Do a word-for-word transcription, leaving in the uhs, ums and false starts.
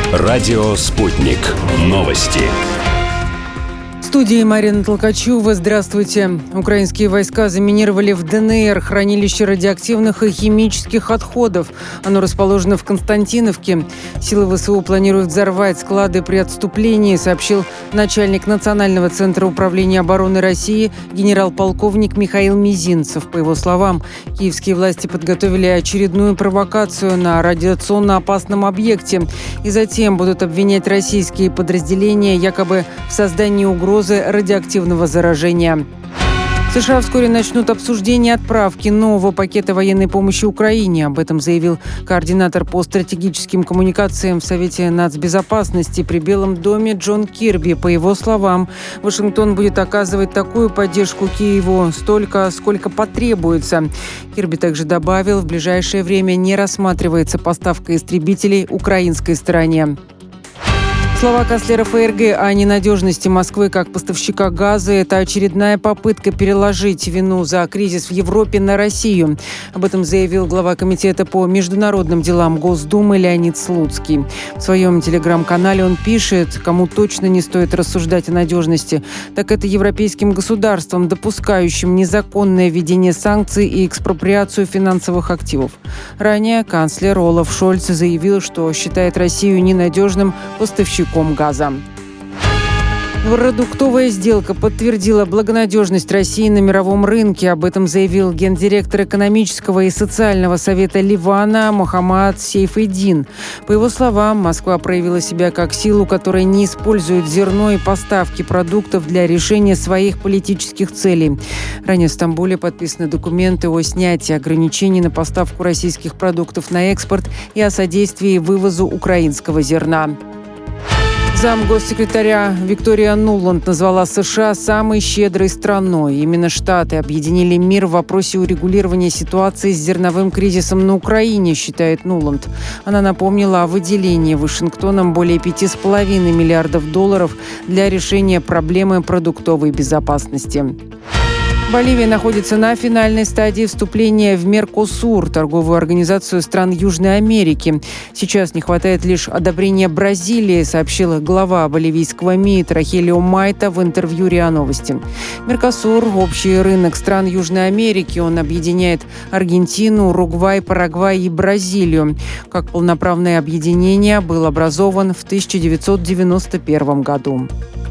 Радио «Спутник». Новости. В студии Марина Толкачева. Здравствуйте. Украинские войска заминировали в ДНР хранилище радиоактивных и химических отходов. Оно расположено в Константиновке. Силы ВСУ планируют взорвать склады при отступлении, сообщил начальник Национального центра управления обороны России генерал-полковник Михаил Мизинцев. По его словам, киевские власти подготовили очередную провокацию на радиационно опасном объекте и затем будут обвинять российские подразделения якобы в создании угрозы радиоактивного заражения. США вскоре начнут обсуждение отправки нового пакета военной помощи Украине. Об этом заявил координатор по стратегическим коммуникациям в Совете нацбезопасности при Белом доме Джон Кирби. По его словам, Вашингтон будет оказывать такую поддержку Киеву столько, сколько потребуется. Кирби также добавил, в ближайшее время не рассматривается поставка истребителей украинской стороне. Слова канцлера ФРГ о ненадежности Москвы как поставщика газа – это очередная попытка переложить вину за кризис в Европе на Россию. Об этом заявил глава комитета по международным делам Госдумы Леонид Слуцкий. В своем телеграм-канале он пишет, кому точно не стоит рассуждать о надежности, так это европейским государствам, допускающим незаконное введение санкций и экспроприацию финансовых активов. Ранее канцлер Олаф Шольц заявил, что считает Россию ненадежным поставщиком газа. Продуктовая сделка подтвердила благонадежность России на мировом рынке. Об этом заявил гендиректор экономического и социального совета Ливана Мохаммад Сейфеддин. По его словам, Москва проявила себя как силу, которая не использует зерно и поставки продуктов для решения своих политических целей. Ранее в Стамбуле подписаны документы о снятии ограничений на поставку российских продуктов на экспорт и о содействии вывозу украинского зерна. Замгоссекретаря Виктория Нуланд назвала США самой щедрой страной. Именно Штаты объединили мир в вопросе урегулирования ситуации с зерновым кризисом на Украине, считает Нуланд. Она напомнила о выделении Вашингтоном более пяти с половиной миллиардов долларов для решения проблемы продуктовой безопасности. Боливия находится на финальной стадии вступления в Меркосур, торговую организацию стран Южной Америки. Сейчас не хватает лишь одобрения Бразилии, сообщила глава боливийского МИД Рахелио Майта в интервью РИА Новости. Меркосур – общий рынок стран Южной Америки. Он объединяет Аргентину, Уругвай, Парагвай и Бразилию. Как полноправное объединение был образован в тысяча девятьсот девяносто первом году.